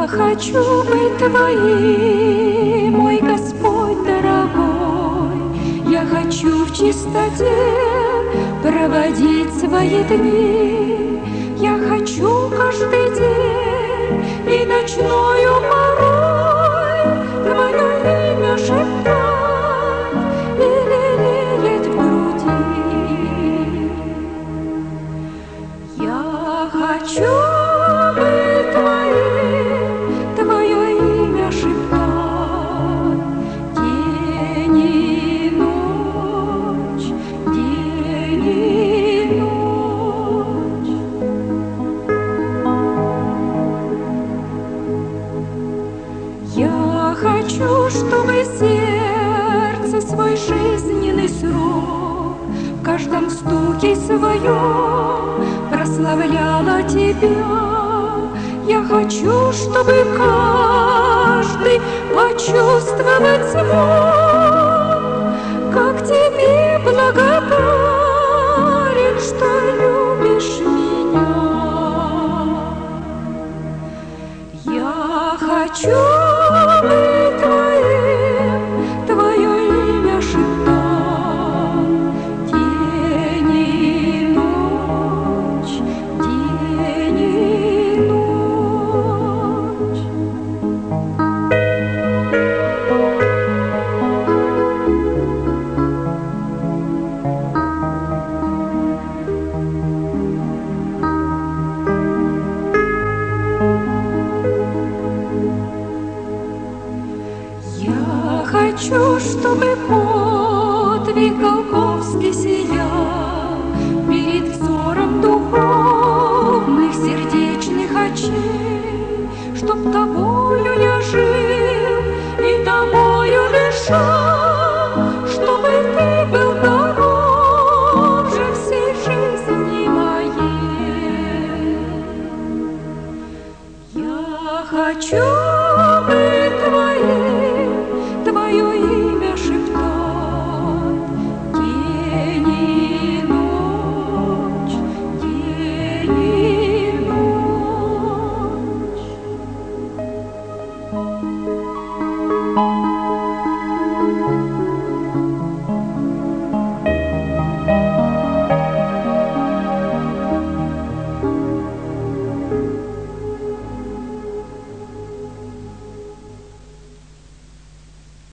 хочу быть Твоим, мой Господь дорогой. Я хочу в чистоте проводить свои дни. Я хочу каждый день и ночною порой Твое имя шептать и лелеять в груди. Я хочу быть Твоим, Твое имя шептать день и ночь, день и ночь. Я хочу, чтобы сердце свой жизненный срок в каждом стуке своем прославляло Тебя. Я хочу, чтобы каждый почувствовать смог, как Тебе благодарен, что любишь меня. Я хочу быть Твоим, Твое имя шептать день и ночь, день и ночь. Я хочу, чтобы подвиг Голгофский сиял перед взором духовных сердечных очей, чтоб Тобою я жил и Тобою дышал, чтобы Ты был дороже всей жизни моей. Я хочу быть